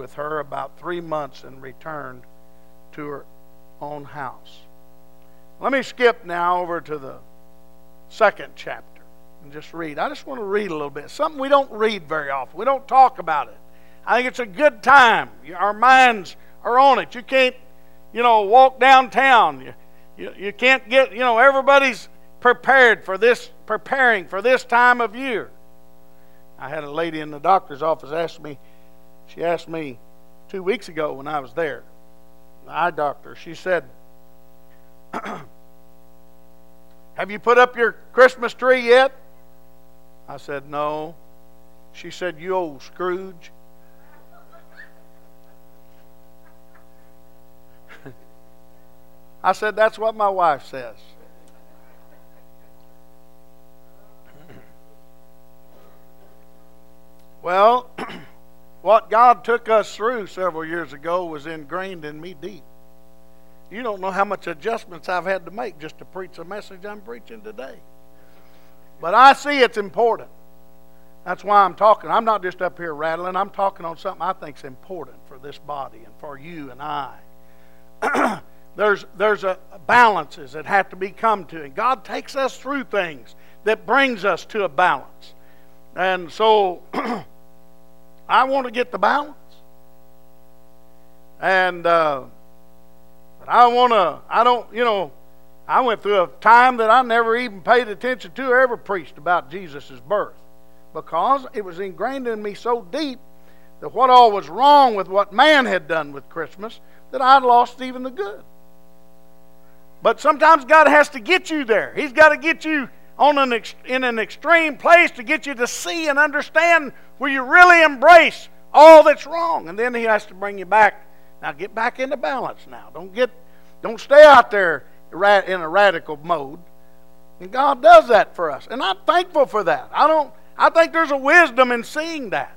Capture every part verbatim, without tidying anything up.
with her about three months and returned to her own house. Let me skip now over to the second chapter and just read. I just want to read a little bit. Something we don't read very often. We don't talk about it. I think it's a good time. Our minds are on it. You can't, you know, walk downtown. You, you, you can't get, you know, everybody's prepared for this, preparing for this time of year. I had a lady in the doctor's office ask me, she asked me two weeks ago when I was there, the eye doctor, she said, have you put up your Christmas tree yet? I said, no. She said, you old Scrooge. I said, that's what my wife says. Well, what God took us through several years ago was ingrained in me deep. You don't know how much adjustments I've had to make just to preach the message I'm preaching today. But I see it's important. That's why I'm talking. I'm not just up here rattling. I'm talking on something I think is important for this body and for you and I. There's, there's a balances that have to be come to. And God takes us through things that brings us to a balance. And so I want to get the balance. And uh, but I want to, I don't, you know, I went through a time that I never even paid attention to or ever preached about Jesus' birth. Because it was ingrained in me so deep that what all was wrong with what man had done with Christmas, that I'd lost even the good. But sometimes God has to get you there. He's got to get you on an ex- in an extreme place to get you to see and understand where you really embrace all that's wrong. And then He has to bring you back. Now get back into balance now. Don't get, don't stay out there in a radical mode. And God does that for us. And I'm thankful for that. I don't, I think there's a wisdom in seeing that.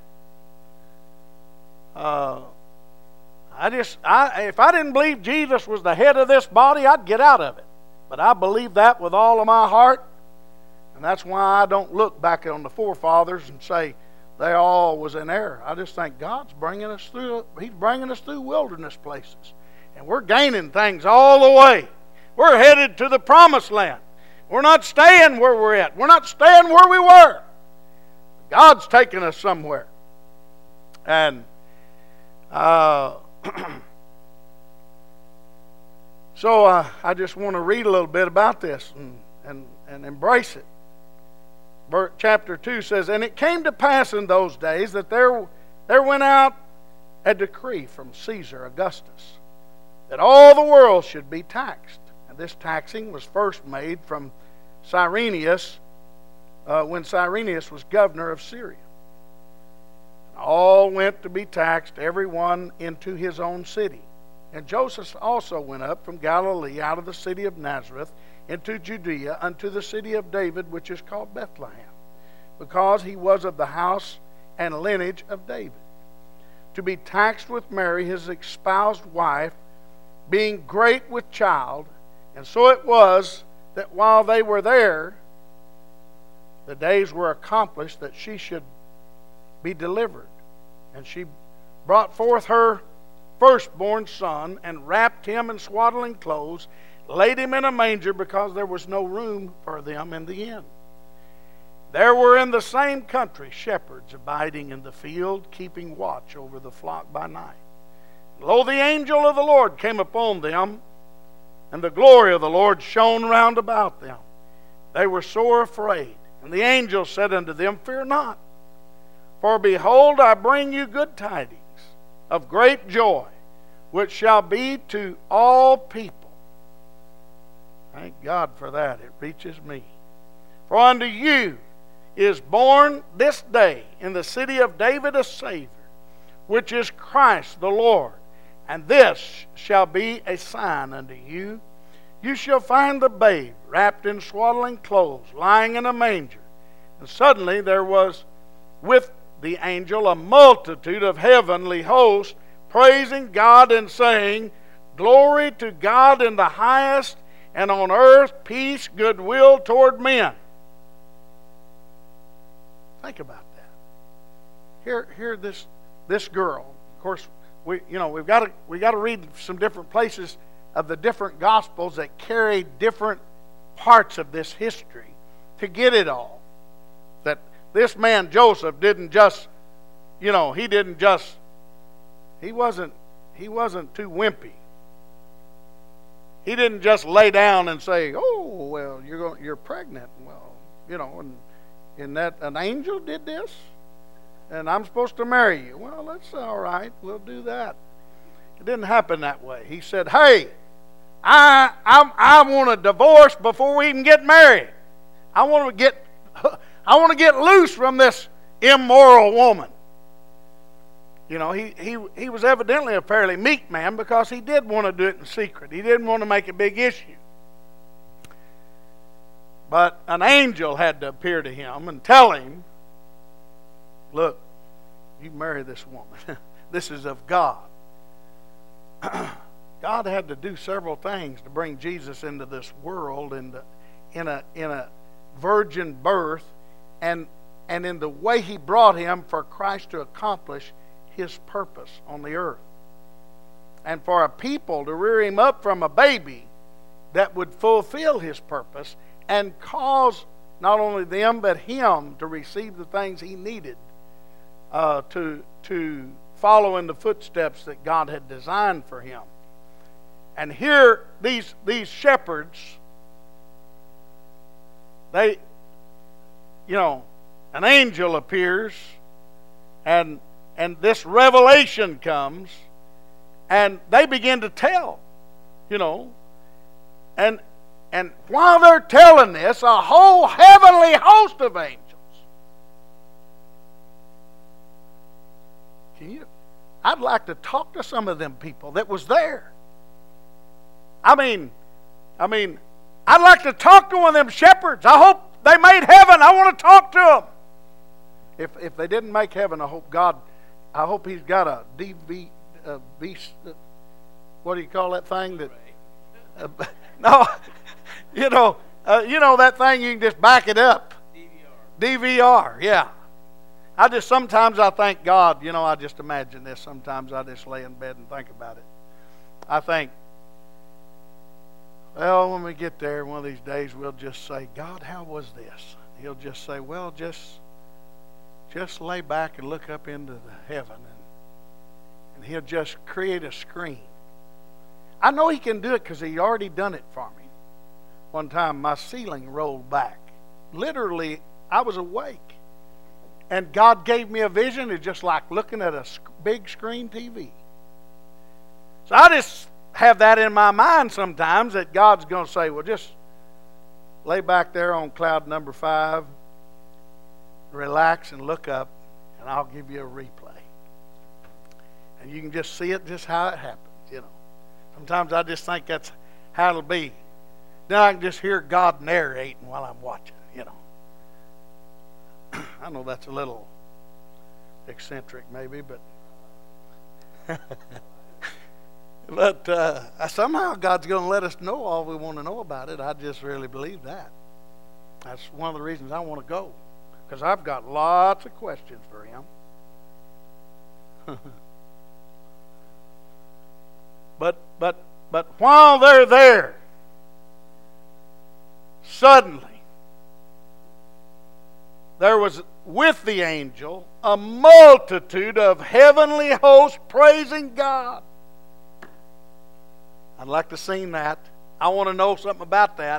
Uh, I just, I, if I didn't believe Jesus was the head of this body, I'd get out of it. But I believe that with all of my heart. And that's why I don't look back on the forefathers and say they all was in error. I just think God's bringing us through, He's bringing us through wilderness places. And we're gaining things all the way. We're headed to the promised land. We're not staying where we're at. We're not staying where we were. God's taking us somewhere. And uh, so uh, I just want to read a little bit about this and, and, and embrace it. Chapter two says, and it came to pass in those days that there, there went out a decree from Caesar Augustus that all the world should be taxed. And this taxing was first made from Cyrenius uh, when Cyrenius was governor of Syria. And all went to be taxed, every one into his own city. And Joseph also went up from Galilee out of the city of Nazareth into Judea unto the city of David, which is called Bethlehem, because he was of the house and lineage of David, to be taxed with Mary, his espoused wife, being great with child. And so it was that while they were there, the days were accomplished that she should be delivered. And she brought forth her firstborn son, and wrapped him in swaddling clothes, laid him in a manger, because there was no room for them in the inn. There were in the same country shepherds abiding in the field, keeping watch over the flock by night. Lo, the angel of the Lord came upon them, and the glory of the Lord shone round about them. They were sore afraid. And the angel said unto them, fear not, for behold, I bring you good tidings of great joy, which shall be to all people. Thank God for that. It reaches me. For unto you is born this day in the city of David a Savior, which is Christ the Lord. And this shall be a sign unto you. You shall find the babe wrapped in swaddling clothes, lying in a manger. And suddenly there was with the angel a multitude of heavenly hosts, praising God and saying, glory to God in the highest, and on earth peace, goodwill toward men. Think about that. Here, here this, this girl, of course, we you know we've got to we got to read some different places of the different Gospels that carry different parts of this history to get it all. That this man Joseph didn't just, you know, he didn't just, he wasn't, he wasn't too wimpy. He didn't just lay down and say, "Oh, well, you're going, you're pregnant." Well, you know, and and that an angel did this, and I'm supposed to marry you. Well, that's all right. We'll do that. It didn't happen that way. He said, "Hey, I I I want a divorce before we even get married. I want to get I want to get loose from this immoral woman." You know, he, he, he was evidently a fairly meek man because he did want to do it in secret. He didn't want to make a big issue. But an angel had to appear to him and tell him, "Look, you marry this woman. This is of God." God had to do several things to bring Jesus into this world in, the, in, a, in a virgin birth, and, and in the way he brought him for Christ to accomplish his purpose on the earth. And for a people to rear him up from a baby that would fulfill his purpose and cause not only them but him to receive the things he needed uh, to, to follow in the footsteps that God had designed for him. And here, these, these shepherds, they, you know, an angel appears, and and this revelation comes, and they begin to tell, you know, and and while they're telling this, a whole heavenly host of angels. Can you? I'd like to talk to some of them people that was there. I mean, I mean, I'd like to talk to one of them shepherds. I hope they made heaven. I want to talk to them. If if they didn't make heaven, I hope God, I hope he's got a D V, uh, V, uh, what do you call that thing? That uh, no, you know, uh, you know that thing you can just back it up. D V R. D V R, yeah. I just sometimes I thank God. You know, I just imagine this. Sometimes I just lay in bed and think about it. I think, well, when we get there one of these days, we'll just say, "God, how was this?" He'll just say, "Well, just." Just lay back and look up into the heaven, and, and he'll just create a screen. I know he can do it because he already done it for me. One time my ceiling rolled back. Literally, I was awake. And God gave me a vision. It's just like looking at a big screen T V. So I just have that in my mind sometimes that God's going to say, "Well, just lay back there on cloud number five. Relax and look up, and I'll give you a replay." And you can just see it just how it happens, you know. Sometimes I just think that's how it'll be. Then I can just hear God narrating while I'm watching, you know. I know that's a little eccentric maybe, but but uh, somehow God's going to let us know all we want to know about it. I just really believe that. That's one of the reasons I want to go. Because I've got lots of questions for him. but but but while they're there, suddenly there was with the angel a multitude of heavenly hosts praising God. I'd like to sing that. I want to know something about that.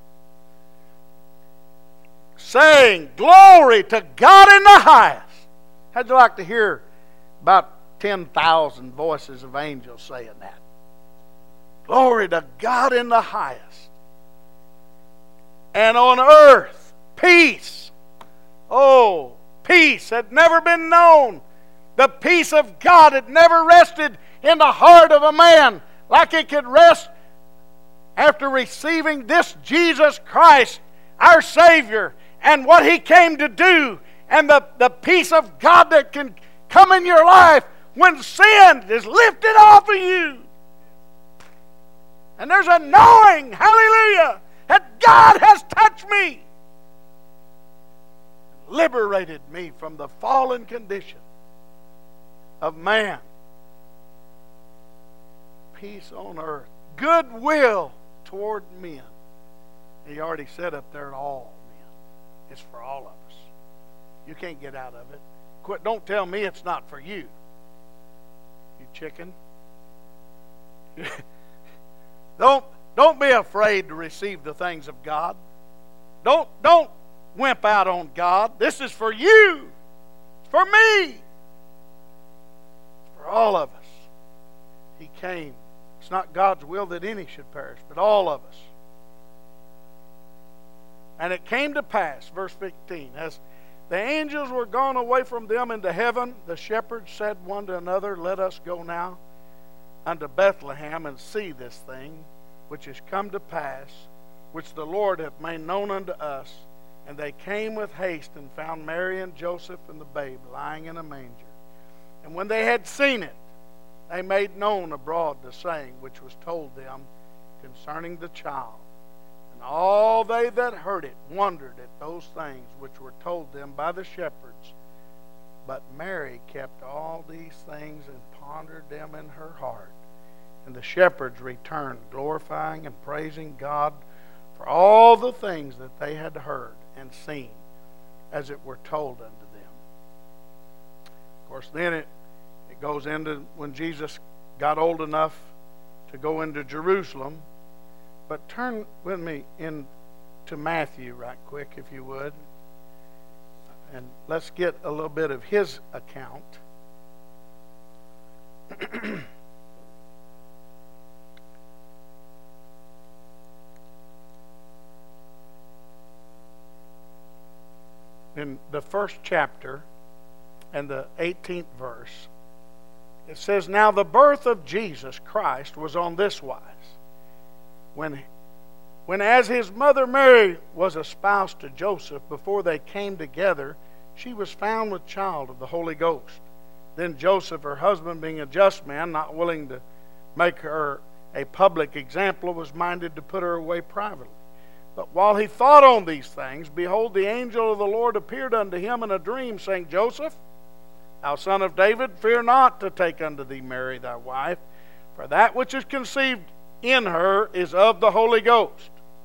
Saying, "Glory to God in the highest." How'd you like to hear about ten thousand voices of angels saying that? Glory to God in the highest. And on earth, peace. Oh, peace had never been known. The peace of God had never rested in the heart of a man like it could rest after receiving this Jesus Christ, our Savior, and what He came to do, and the, the peace of God that can come in your life when sin is lifted off of you. And there's a knowing, hallelujah, that God has touched me, liberated me from the fallen condition of man. peace on earth, goodwill toward men. He already said up there, all men. It's for all of us. You can't get out of it. Quit. Don't tell me it's not for you. You chicken. don't don't be afraid to receive the things of God. Don't don't wimp out on God. This is for you. It's for me. It's for all of us. He came. It's not God's will that any should perish, but all of us. And it came to pass, verse fifteen, as the angels were gone away from them into heaven, the shepherds said one to another, let us go now unto Bethlehem and see this thing which is come to pass, which the Lord hath made known unto us. And they came with haste and found Mary and Joseph and the babe lying in a manger. And when they had seen it, they made known abroad the saying which was told them concerning the child. And all they that heard it wondered at those things which were told them by the shepherds. But Mary kept all these things and pondered them in her heart. And the shepherds returned, glorifying and praising God for all the things that they had heard and seen, as it were told unto them. Of course, then it, it goes into when Jesus got old enough to go into Jerusalem. But turn with me in to Matthew right quick, if you would. And let's get a little bit of his account. In the first chapter and the eighteenth verse, it says, now the birth of Jesus Christ was on this wise. When, when as his mother Mary was espoused to Joseph, before they came together, she was found with child of the Holy Ghost. Then Joseph, her husband, being a just man, not willing to make her a public example, was minded to put her away privately. But while he thought on these things, behold, the angel of the Lord appeared unto him in a dream, saying, Joseph, thou son of David, fear not to take unto thee Mary thy wife, for that which is conceived in her is of the Holy Ghost.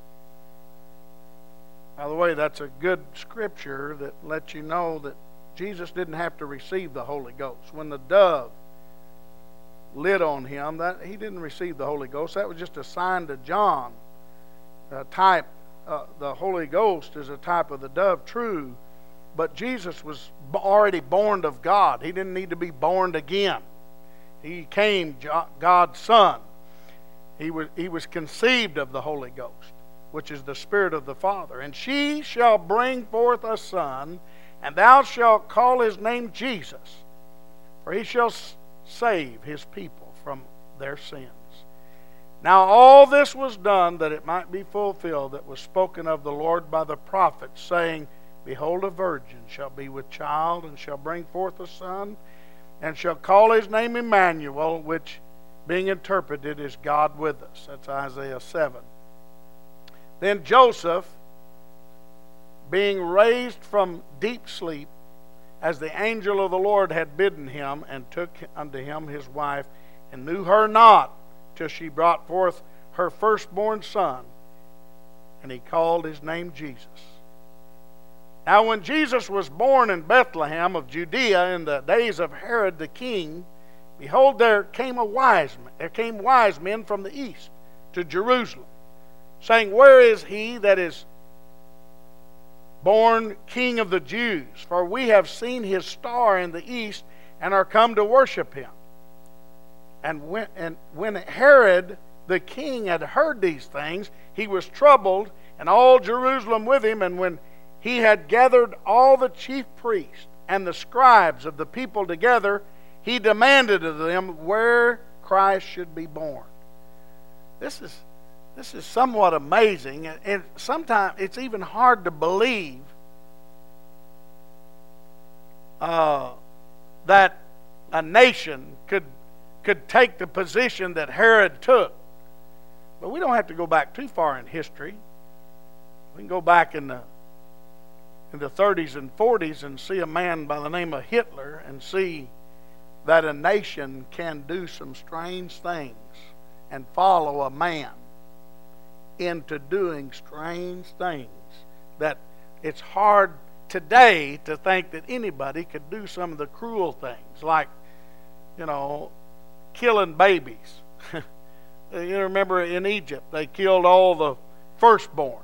By the way, that's a good scripture that lets you know that Jesus didn't have to receive the Holy Ghost. When the dove lit on him, that he didn't receive the Holy Ghost. That was just a sign to John. A type, uh, the Holy Ghost is a type of the dove, true. But Jesus was already born of God. He didn't need to be born again. He came God's Son. He was, he was conceived of the Holy Ghost, which is the Spirit of the Father. And she shall bring forth a son, and thou shalt call his name Jesus, for he shall save his people from their sins. Now all this was done that it might be fulfilled that was spoken of the Lord by the prophet, saying, behold, a virgin shall be with child, and shall bring forth a son, and shall call his name Emmanuel, which being interpreted is God with us. That's Isaiah seven. Then Joseph, being raised from deep sleep, as the angel of the Lord had bidden him, and took unto him his wife, and knew her not till she brought forth her firstborn son, and he called his name Jesus. Now when Jesus was born in Bethlehem of Judea in the days of Herod the king, behold, there came a wise man, there came wise men from the east to Jerusalem, saying, where is he that is born King of the Jews? For we have seen his star in the east, and are come to worship him. And when, and when Herod the king had heard these things, he was troubled, and all Jerusalem with him. And when he had gathered all the chief priests and the scribes of the people together, he demanded of them where Christ should be born. This is this is somewhat amazing, and sometimes it's even hard to believe uh, that a nation could could take the position that Herod took. But we don't have to go back too far in history. We can go back in the in the thirties and forties and see a man by the name of Hitler and see that a nation can do some strange things and follow a man into doing strange things that it's hard today to think that anybody could do some of the cruel things, like, you know, killing babies. You remember in Egypt, they killed all the firstborn.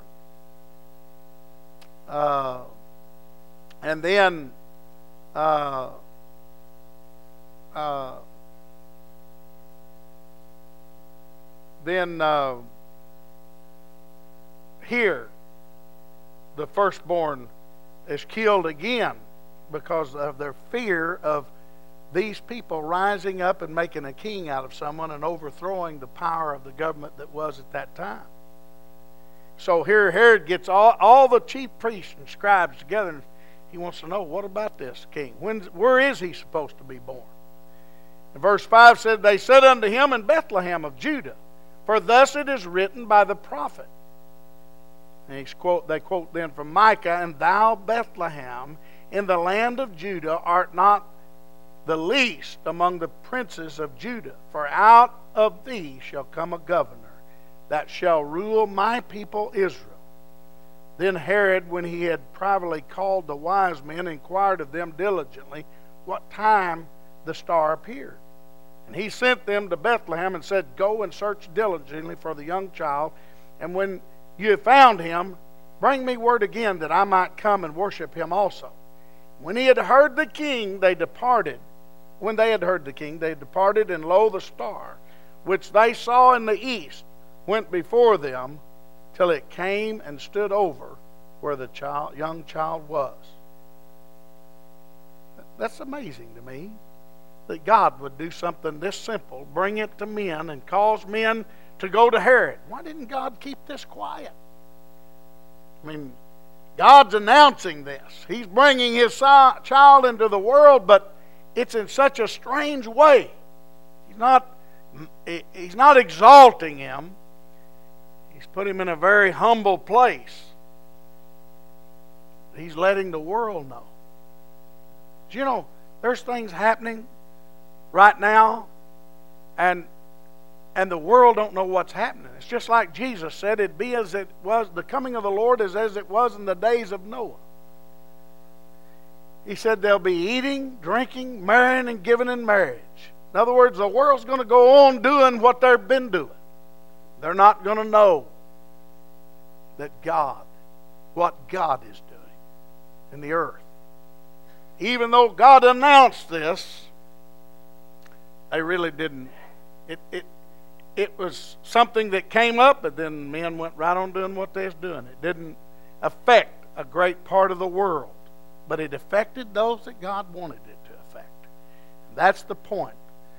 Uh, and then uh, uh, then uh, here, the firstborn is killed again because of their fear of these people rising up and making a king out of someone and overthrowing the power of the government that was at that time. So here Herod gets all, all the chief priests and scribes together, and he wants to know, what about this king? When, where is he supposed to be born? And verse five said, they said unto him, in Bethlehem of Judah, for thus it is written by the prophet. And he's quote, they quote then from Micah, and thou, Bethlehem, in the land of Judah, art not the least among the princes of Judah, for out of thee shall come a governor that shall rule my people Israel. Then Herod, when he had privately called the wise men, inquired of them diligently what time the star appeared. And he sent them to Bethlehem and said, go and search diligently for the young child, and when you have found him, bring me word again that I might come and worship him also. When he had heard the king, they departed. When they had heard the king, they departed, and lo, the star, which they saw in the east, went before them, till it came and stood over where the child, young child was. That's amazing to me, that God would do something this simple, bring it to men, and cause men to go to Herod. Why didn't God keep this quiet? I mean, God's announcing this. He's bringing his child into the world, but it's in such a strange way. He's not, he's not exalting him. He's put him in a very humble place. He's letting the world know. Do you know, there's things happening right now, and and the world don't know what's happening. It's just like Jesus said, it'd be as it was, the coming of the Lord is as it was in the days of Noah. He said they'll be eating, drinking, marrying, and giving in marriage. In other words, the world's going to go on doing what they've been doing. They're not going to know that God, what God is doing in the earth. Even though God announced this, they really didn't. It, it, it was something that came up, but then men went right on doing what they was doing. It didn't affect a great part of the world, but it affected those that God wanted it to affect. That's the point.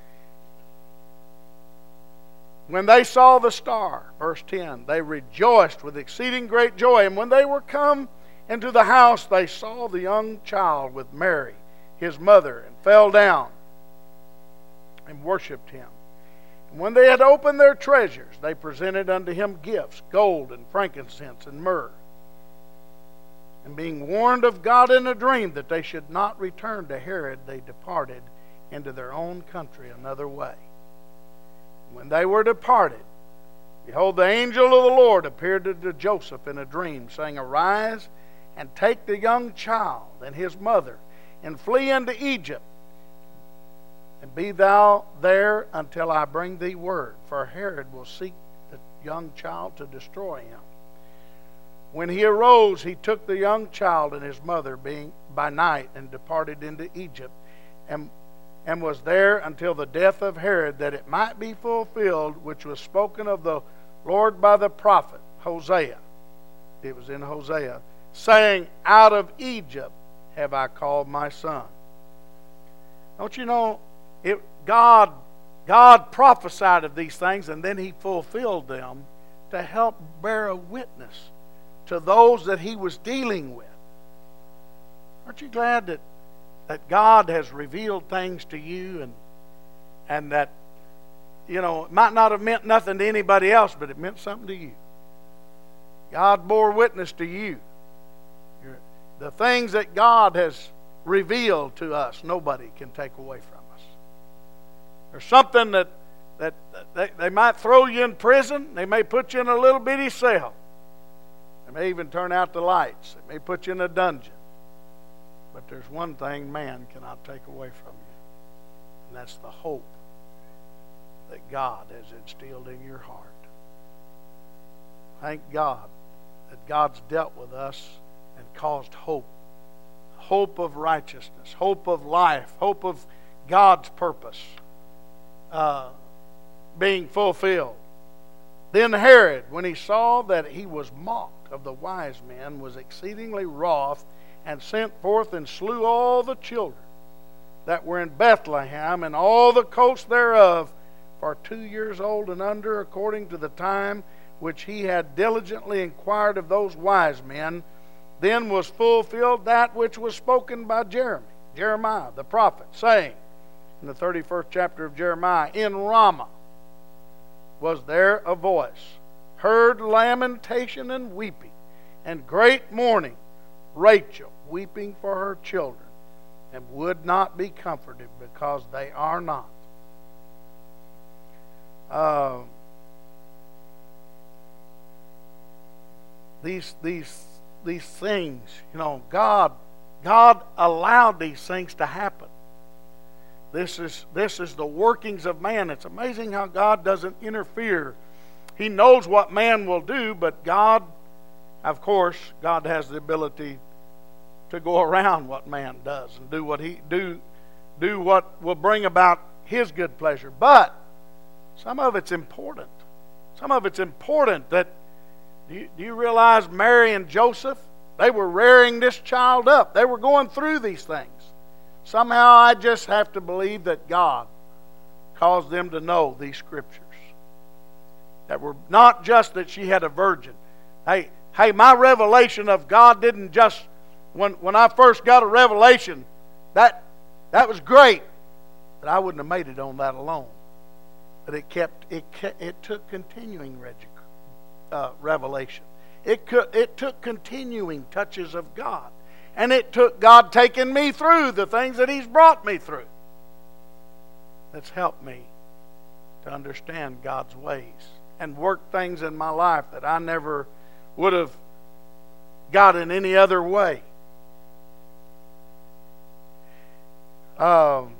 When they saw the star, verse ten, they rejoiced with exceeding great joy. And when they were come into the house, they saw the young child with Mary, his mother, and fell down and worshipped him. And when they had opened their treasures, they presented unto him gifts, gold and frankincense and myrrh. And being warned of God in a dream that they should not return to Herod, they departed into their own country another way. When they were departed, behold, the angel of the Lord appeared to Joseph in a dream, saying, arise and take the young child and his mother, and flee into Egypt, and be thou there until I bring thee word, for Herod will seek the young child to destroy him. When he arose, he took the young child and his mother being by night, and departed into Egypt, and and was there until the death of Herod, that it might be fulfilled which was spoken of the Lord by the prophet Hosea. It was in Hosea, saying, out of Egypt have I called my son. Don't you know, it, God, God prophesied of these things, and then he fulfilled them to help bear a witness to those that he was dealing with. Aren't you glad that that God has revealed things to you, and and that, you know, it might not have meant nothing to anybody else, but it meant something to you. God bore witness to you. The things that God has revealed to us, nobody can take away from us. There's something that that, that they, they might throw you in prison. They may put you in a little bitty cell. They may even turn out the lights. They may put you in a dungeon. But there's one thing man cannot take away from you, and that's the hope that God has instilled in your heart. Thank God that God's dealt with us and caused hope. Hope of righteousness, hope of life, hope of God's purpose uh, being fulfilled. Then Herod, when he saw that he was mocked of the wise men, was exceedingly wroth, and sent forth and slew all the children that were in Bethlehem and all the coasts thereof, for two years old and under, according to the time which he had diligently inquired of those wise men. Then was fulfilled that which was spoken by Jeremy, Jeremiah the prophet, saying, in the thirty-first chapter of Jeremiah, in Ramah was there a voice, heard lamentation and weeping, and great mourning, Rachel weeping for her children, and would not be comforted, because they are not. Uh, these these these things, you know, God God allowed these things to happen. This is this is the workings of man. It's amazing how God doesn't interfere. He knows what man will do, but God, of course, God has the ability to go around what man does and do what he do do what will bring about his good pleasure. But some of it's important. Some of it's important that do you, do you realize Mary and Joseph, they were rearing this child up. They were going through these things. Somehow I just have to believe that God caused them to know these scriptures. That were not just that she had a virgin. Hey, hey, my revelation of God didn't just, when, when I first got a revelation, that, that was great. But I wouldn't have made it on that alone. But it kept, it, kept, it took continuing uh, revelation. It, could, it took continuing touches of God. And it took God taking me through the things that He's brought me through. That's helped me to understand God's ways and work things in my life that I never would have got in any other way. Um,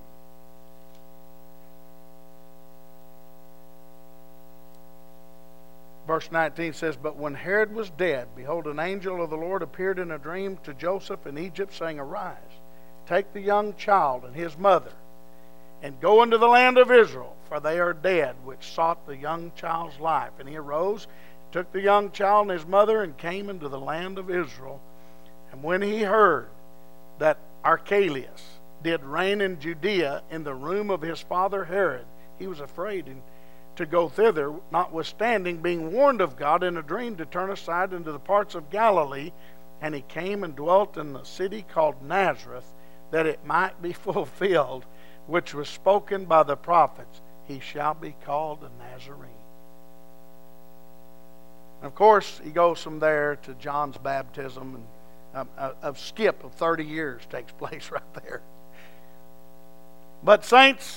verse nineteen says, but when Herod was dead, behold, an angel of the Lord appeared in a dream to Joseph in Egypt, saying, arise, take the young child and his mother, and go into the land of Israel, for they are dead which sought the young child's life. And he arose, took the young child and his mother, and came into the land of Israel. And when he heard that Archelaus did reign in Judea in the room of his father Herod, he was afraid and to go thither, notwithstanding being warned of God in a dream to turn aside into the parts of Galilee. And he came and dwelt in the city called Nazareth, that it might be fulfilled which was spoken by the prophets, he shall be called a Nazarene. And of course, he goes from there to John's baptism, and a, a, a skip of thirty years takes place right there. But saints,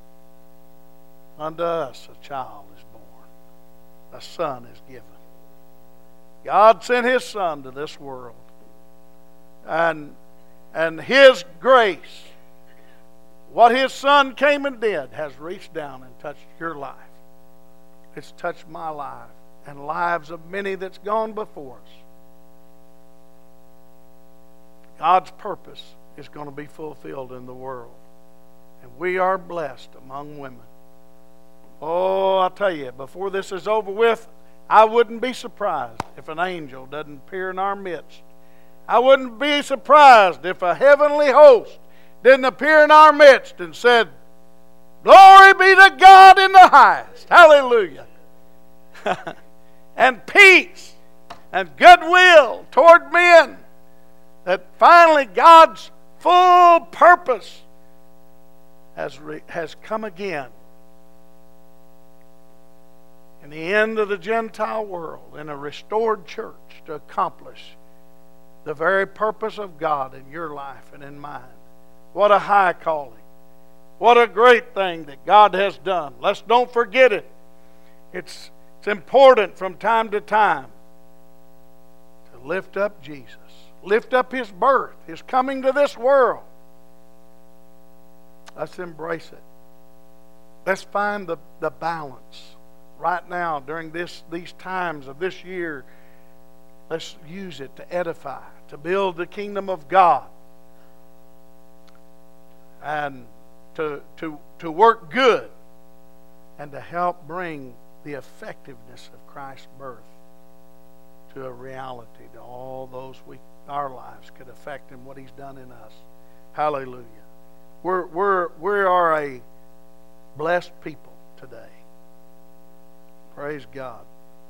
unto us a child is born, a son is given. God sent His Son to this world, and and His grace, what His Son came and did, has reached down and touched your life. It's touched my life and lives of many that's gone before us. God's purpose is going to be fulfilled in the world, and we are blessed among women. Oh, I'll tell you, before this is over with, I wouldn't be surprised if an angel doesn't appear in our midst. I wouldn't be surprised if a heavenly host didn't appear in our midst and said, glory be to God in the highest. Hallelujah. And peace and goodwill toward men. That finally God's full purpose has, re- has come again. In the end of the Gentile world, in a restored church, to accomplish the very purpose of God in your life and in mine. What a high calling. What a great thing that God has done. Let's don't forget it. It's, it's important from time to time to lift up Jesus. Lift up His birth, His coming to this world. Let's embrace it. Let's find the, the balance right now during this these times of this year. Let's use it to edify, to build the kingdom of God, and to, to, to work good, and to help bring the effectiveness of Christ's birth to a reality, to all those we our lives could affect in what He's done in us. Hallelujah. We're, we're, we are a blessed people today. Praise God.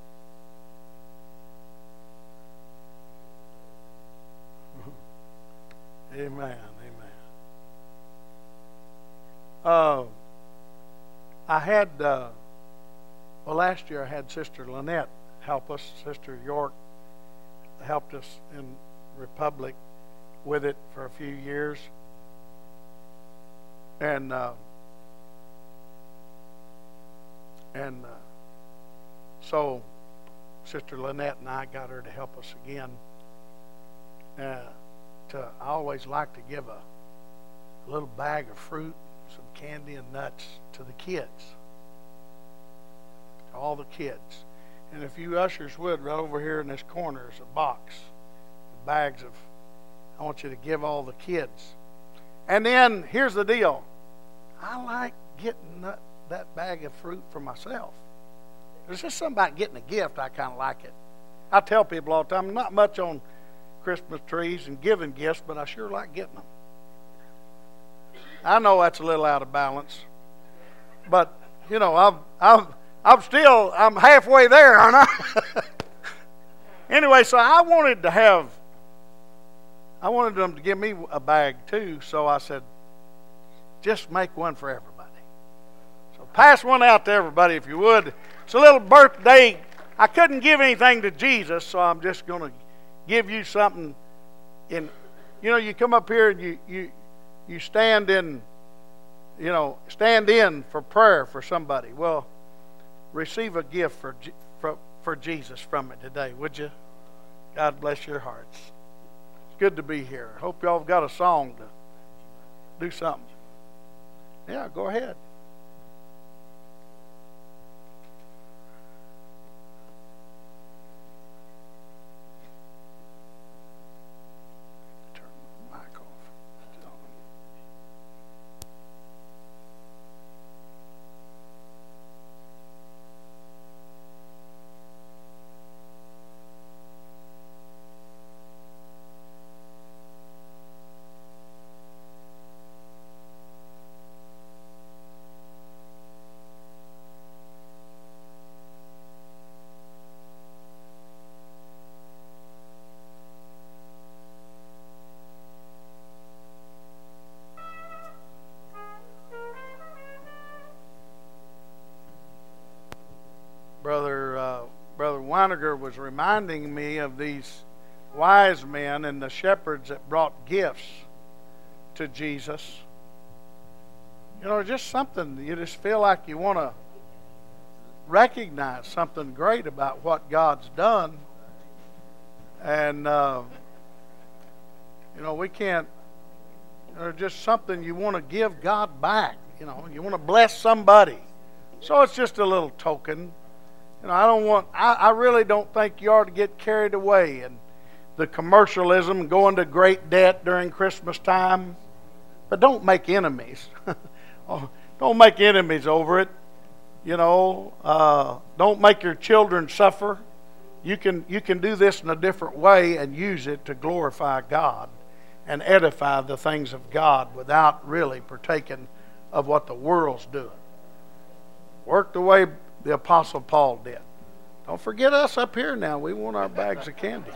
Amen. Amen. Uh, I had, uh, well, last year I had Sister Lynette help us. Sister York helped us in Republic with it for a few years. And, uh, and uh, so Sister Lynette and I got her to help us again. Uh, to, I always like to give a, a little bag of fruit, some candy and nuts to the kids. To all the kids. And if you ushers would, right over here in this corner is a box with bags of, I want you to give all the kids. And then, here's the deal. I like getting that, that bag of fruit for myself. There's just something about getting a gift, I kind of like it. I tell people all the time, I'm not much on Christmas trees and giving gifts, but I sure like getting them. I know that's a little out of balance. But, you know, I've, I've, I'm still, I'm halfway there, aren't I? Anyway, so I wanted to have, I wanted them to give me a bag too, so I said, just make one for everybody. So pass one out to everybody if you would. It's a little birthday. I couldn't give anything to Jesus, so I'm just going to give you something. In, you know, you come up here and you, you, you stand in, you know, stand in for prayer for somebody. Well, receive a gift for, for, for Jesus from it today, would you? God bless your hearts. It's good to be here. Hope y'all have got a song to do something. Yeah, go ahead. Turn the mic off. Brother uh, Brother Weiniger was reminding me of these wise men and the shepherds that brought gifts to Jesus. You know, just something you just feel like you want to recognize something great about what God's done. And, uh, you know, we can't, or just something you want to give God back. You know, you want to bless somebody. So it's just a little token. You know, I don't want, I, I really don't think you ought to get carried away in the commercialism, going to great debt during Christmas time. But don't make enemies. Don't make enemies over it. You know, uh, don't make your children suffer. You can, you can do this in a different way and use it to glorify God and edify the things of God without really partaking of what the world's doing. Work the way the Apostle Paul did. Don't forget us up here now. We want our bags of candy.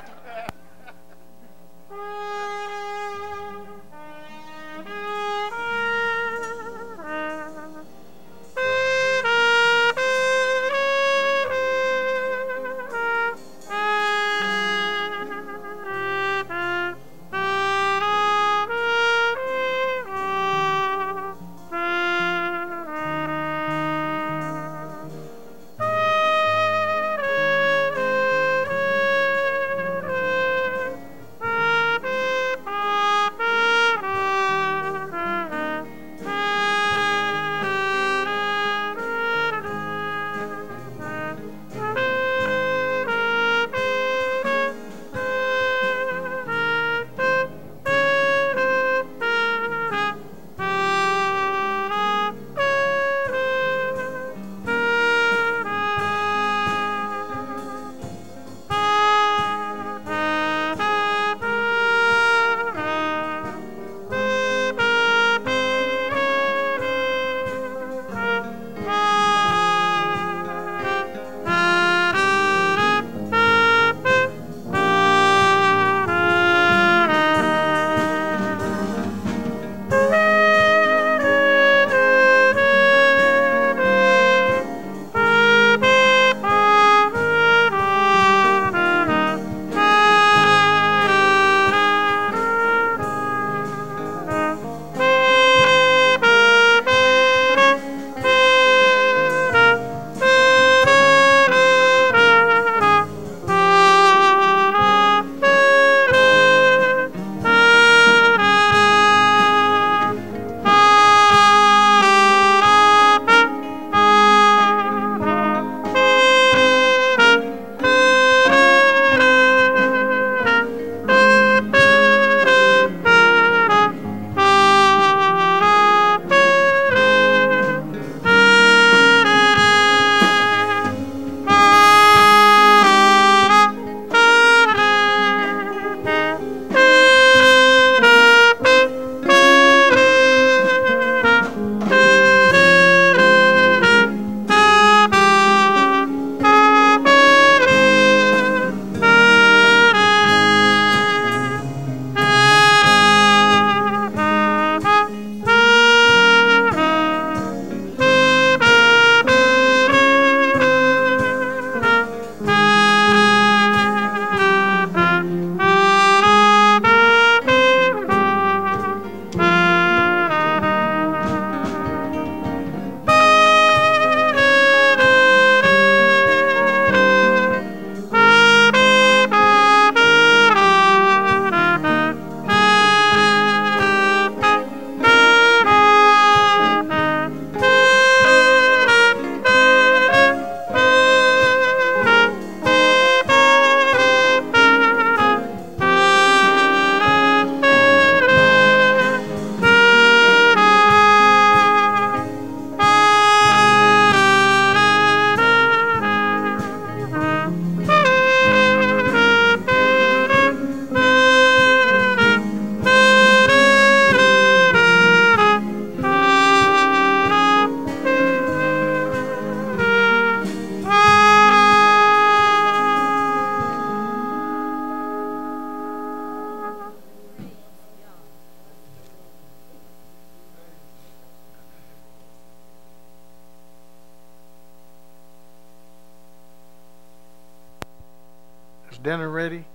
dinner ready?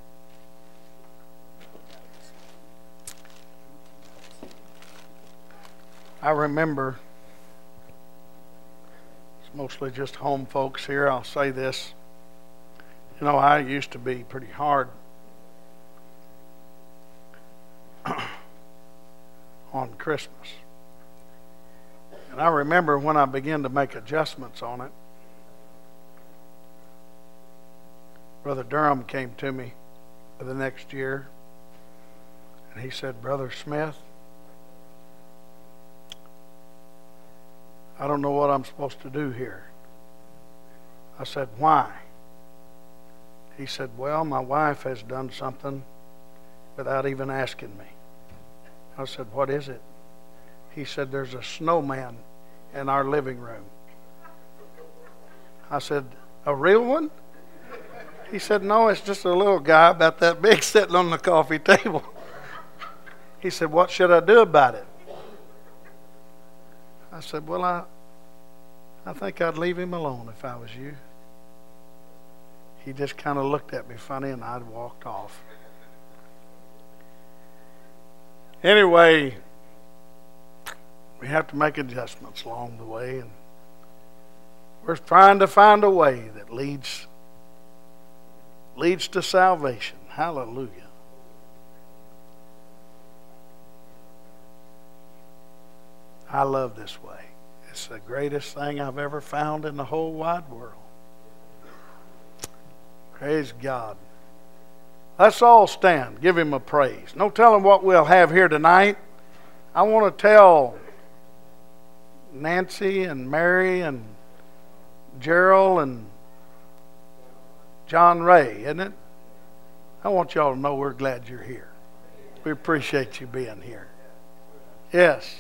I remember, it's mostly just home folks here, I'll say this. You know, I used to be pretty hard on Christmas. And I remember when I began to make adjustments on it, Brother Durham came to me the next year and he said, Brother Smith, I don't know what I'm supposed to do here. I said, why? He said, well, my wife has done something without even asking me. I said, what is it? He said, there's a snowman in our living room. I said, a real one? He said, no, it's just a little guy about that big sitting on the coffee table. He said, what should I do about it? I said, well, I, I think I'd leave him alone if I was you. He just kind of looked at me funny and I'd walked off. Anyway, we have to make adjustments along the way, and we're trying to find a way that leads leads to salvation. Hallelujah. I love this way. It's the greatest thing I've ever found in the whole wide world. Praise God. Let's all stand. Give him a praise. No telling what we'll have here tonight. I want to tell Nancy and Mary and Gerald and John Ray, isn't it? I want y'all to know we're glad you're here. We appreciate you being here. Yes.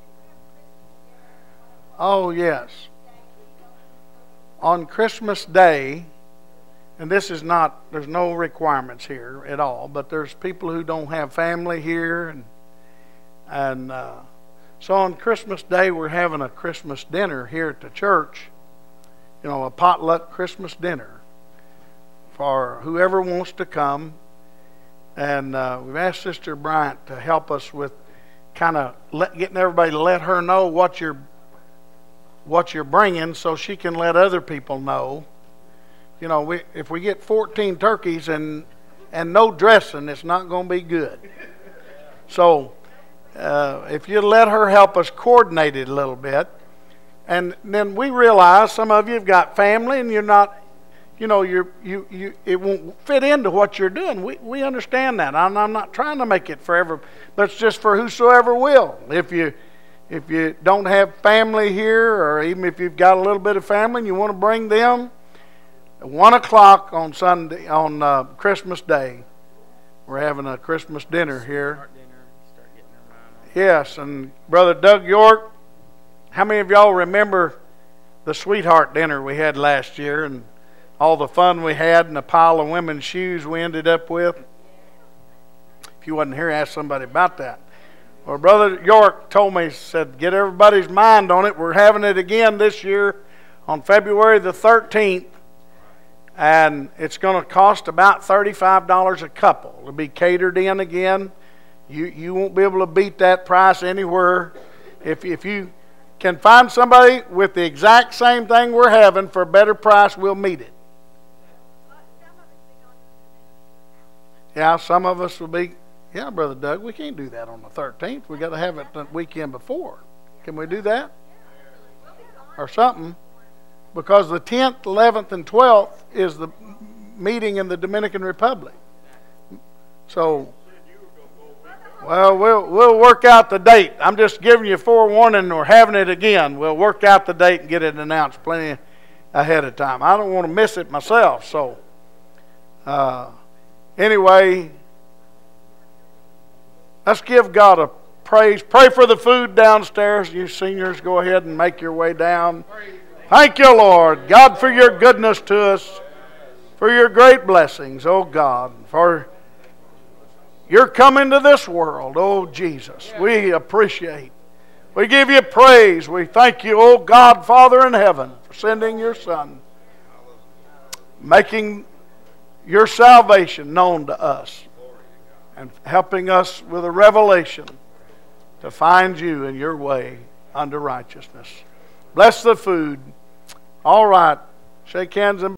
Oh, yes. On Christmas Day, and this is not, there's no requirements here at all, but there's people who don't have family here. And, and uh, so on Christmas Day, we're having a Christmas dinner here at the church. You know, a potluck Christmas dinner for whoever wants to come. And uh, we've asked Sister Bryant to help us with kind of let, getting everybody to let her know what you're, what you're bringing so she can let other people know. You know, we, if we get fourteen turkeys and and no dressing, it's not going to be good. So uh, if you let her help us coordinate it a little bit. And then we realize some of you have got family and you're not, you know, you're, you, you, it won't fit into what you're doing. We, we understand that. I'm, I'm not trying to make it forever, but it's just for whosoever will. If you, if you don't have family here, or even if you've got a little bit of family and you want to bring them, at one o'clock on Sunday, on uh, Christmas Day, we're having a Christmas dinner here. Yes, and Brother Doug York, how many of y'all remember the sweetheart dinner we had last year and all the fun we had and the pile of women's shoes we ended up with? If you wasn't here, ask somebody about that. Well, Brother York told me, said, get everybody's mind on it. We're having it again this year on February the thirteenth. And it's going to cost about thirty-five dollars a couple. It'll be catered in again. You you won't be able to beat that price anywhere. If if you can find somebody with the exact same thing we're having for a better price, we'll meet it. Yeah, some of us will be. Yeah, Brother Doug, we can't do that on the thirteenth. We got to have it the weekend before. Can we do that? Or something? Because the tenth, eleventh, and twelfth is the meeting in the Dominican Republic. So, well, we'll we'll work out the date. I'm just giving you forewarning. We're having it again. We'll work out the date and get it announced plenty ahead of time. I don't want to miss it myself. So, uh, anyway, let's give God a praise. Pray for the food downstairs. You seniors, go ahead and make your way down. Thank you, Lord, God, for your goodness to us, for your great blessings, oh God, for your coming to this world, oh Jesus. We appreciate. We give you praise. We thank you, oh God, Father in heaven, for sending your Son, making your salvation known to us and helping us with a revelation to find you in your way unto righteousness. Bless the food. All right. Shake hands and